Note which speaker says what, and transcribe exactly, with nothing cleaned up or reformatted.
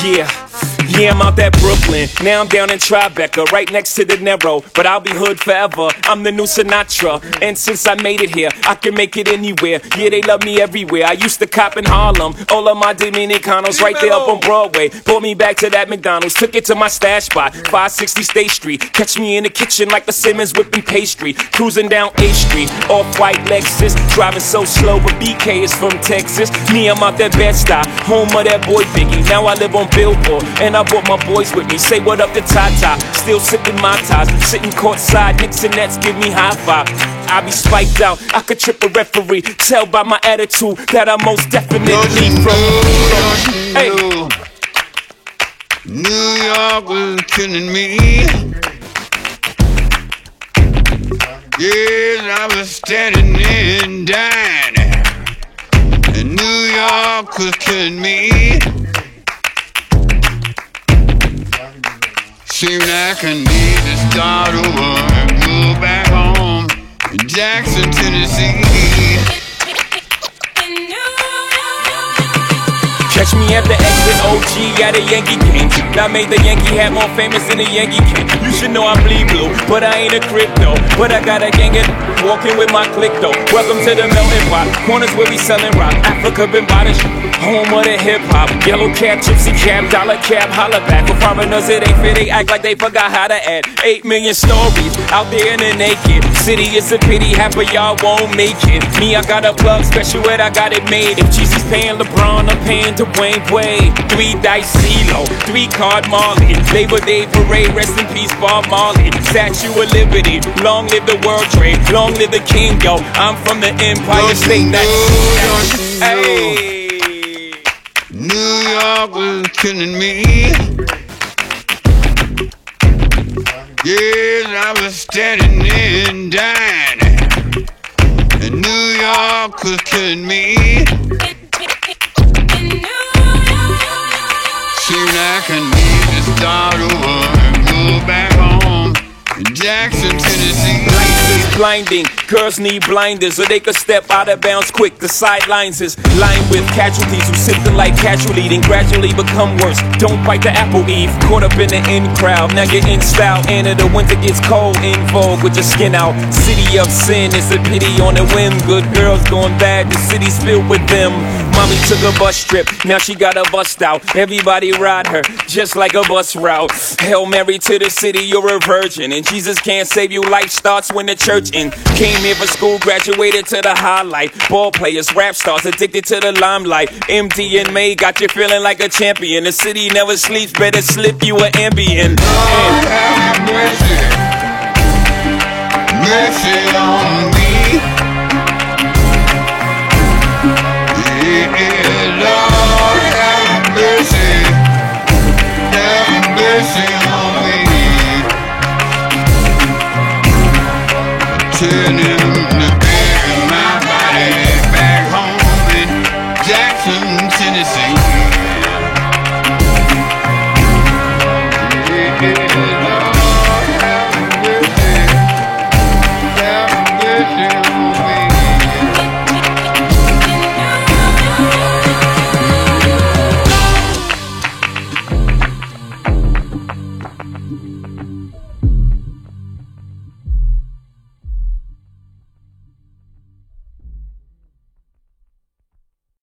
Speaker 1: Yeah. Yeah, I'm out that Brooklyn, now I'm down in Tribeca, right next to the Narrow, but I'll be hood forever, I'm the new Sinatra, and since I made it here, I can make it anywhere, yeah, they love me everywhere, I used to cop in Harlem, all of my Dominicanos right there up on Broadway, brought me back to that McDonald's, took it to my stash spot, five sixty State Street, catch me in the kitchen like the Simmons whipping pastry, cruising down eighth Street, off-white Lexus, driving so slow, but B K is from Texas, me, I'm out that Bed-Stuy, home of that boy Biggie, now I live on Billboard, and I brought my boys with me, say what up to Tata, still sipping my ties, sitting courtside, Knicks and Nets give me high five. I be spiked out, I could trip a referee, tell by my attitude that I'm most definitely from. Hey.
Speaker 2: New York was killing me. Yes, I was standing there and dying, and New York was killing me. Seems like I need to start over and go back home in Jackson, Tennessee.
Speaker 1: Catch me at the exit O G at a Yankee game. I made the Yankee hat more famous than the Yankee king. You should know I bleed blue, but I ain't a crypto. But I got a gang of walking with my click though. Welcome to the melting pot, corners where we selling rock. Africa been by the home of the hip hop. Yellow cap, gypsy cap, dollar cap, holla back. For foreigners it ain't fair, they act like they forgot how to add. Eight million stories out there in the naked city. It's a pity half of y'all won't make it. Me, I got a plug special ed, I got it made. If Jeezy's paying LeBron, I'm paying Dwayne Wade. Three dice CeeLo, three card Marley. Labor Day parade, rest in peace Bob Marley. Statue of Liberty, long live the World Trade, long live the King, yo. I'm from the Empire State. That's hey.
Speaker 2: New York was killing me. Yes, I was standing there and dying, and New York was killing me. Seems like I need to start over and go back home in Jackson, Tennessee.
Speaker 1: Lights is blinding, girls need blinders so they could step out of bounds quick. The sidelines is lined with casualties who sip the life casually, then gradually become worse. Don't bite the apple eve, caught up in the in crowd. Now you're in style, and the winter gets cold, in vogue with your skin out. City of sin, it's a pity on the whim. Good girls going bad, the city's filled with them. Mommy took a bus trip, now she got a bust out. Everybody ride her, just like a bus route. Hail Mary to the city, you're a virgin, and Jesus can't save you. Life starts when the church in. Came here for school, graduated to the highlight. Ball players, rap stars, addicted to the limelight. M D and May got you feeling like a champion. The city never sleeps, better slip you an Ambien.
Speaker 2: Lord have mercy, mercy on me. Yeah, Lord have mercy, have mercy on me. Turning